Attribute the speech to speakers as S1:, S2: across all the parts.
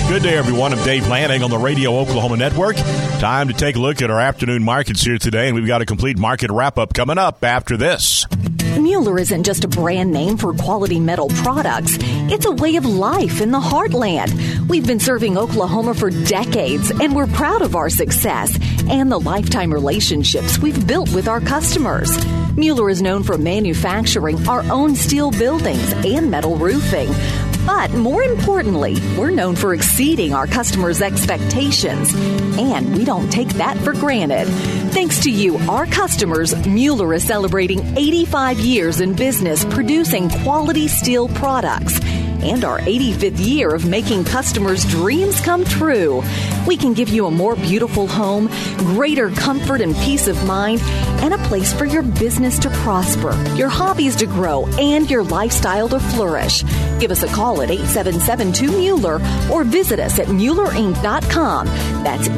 S1: Good day, everyone. I'm Dave Lanning on the Radio Oklahoma Network. Time to take a look at our afternoon markets here today, and we've got a complete market wrap-up coming up after this.
S2: Mueller isn't just a brand name for quality metal products. It's a way of life in the heartland. We've been serving Oklahoma for decades, and we're proud of our success and the lifetime relationships we've built with our customers. Mueller is known for manufacturing our own steel buildings and metal roofing. But more importantly, we're known for exceeding our customers' expectations, and we don't take that for granted. Thanks to you, our customers, Mueller is celebrating 85 years in business producing quality steel products and our 85th year of making customers' dreams come true. We can give you a more beautiful home, greater comfort and peace of mind, and a place for your business to prosper, your hobbies to grow, and your lifestyle to flourish. Give us a call at 877-2-MUELLER or visit us at MuellerInc.com. That's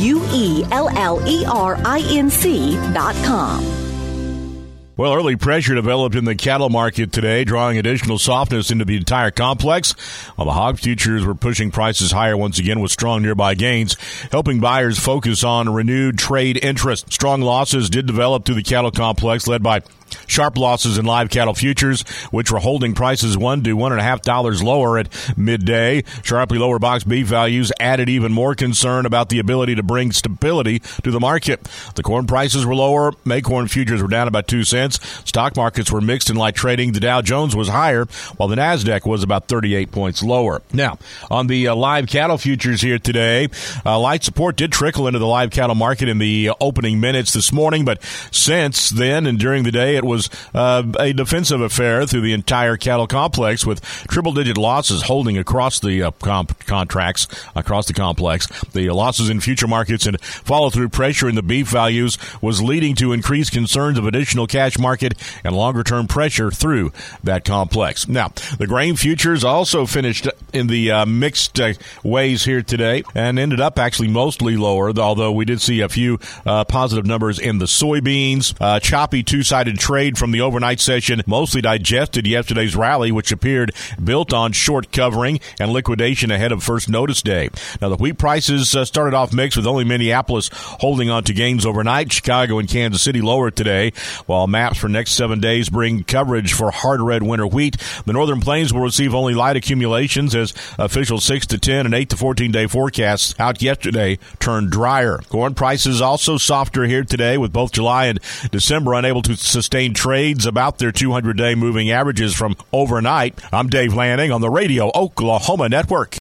S2: MuellerInc.com.
S1: Well, early pressure developed in the cattle market today, drawing additional softness into the entire complex, while the hog futures were pushing prices higher once again with strong nearby gains, helping buyers focus on renewed trade interest. Strong losses did develop through the cattle complex, led by sharp losses in live cattle futures, which were holding prices $1 to $1.50 lower at midday. Sharply lower box beef values added even more concern about the ability to bring stability to the market. The corn prices were lower. May corn futures were down about 2 cents. Stock markets were mixed in light trading. The Dow Jones was higher, while the NASDAQ was about 38 points lower. Now, on the live cattle futures here today, light support did trickle into the live cattle market in the opening minutes this morning, but since then and during the day, it was a defensive affair through the entire cattle complex, with triple-digit losses holding across the contracts across the complex. The losses in future markets and follow-through pressure in the beef values was leading to increased concerns of additional cash market and longer-term pressure through that complex. Now, the grain futures also finished in the mixed ways here today and ended up actually mostly lower, although we did see a few positive numbers in the soybeans. Choppy two-sided trade from the overnight session mostly digested yesterday's rally, which appeared built on short covering and liquidation ahead of first notice day. Now, the wheat prices started off mixed, with only Minneapolis holding on to gains overnight. Chicago and Kansas City lower today, while maps for next 7 days bring coverage for hard red winter wheat. The Northern Plains will receive only light accumulations as official 6 to 10 and 8 to 14-day forecasts out yesterday turned drier. Corn prices also softer here today, with both July and December unable to sustain trades about their 200-day moving averages from overnight. I'm Dave Lanning on the Radio Oklahoma Network.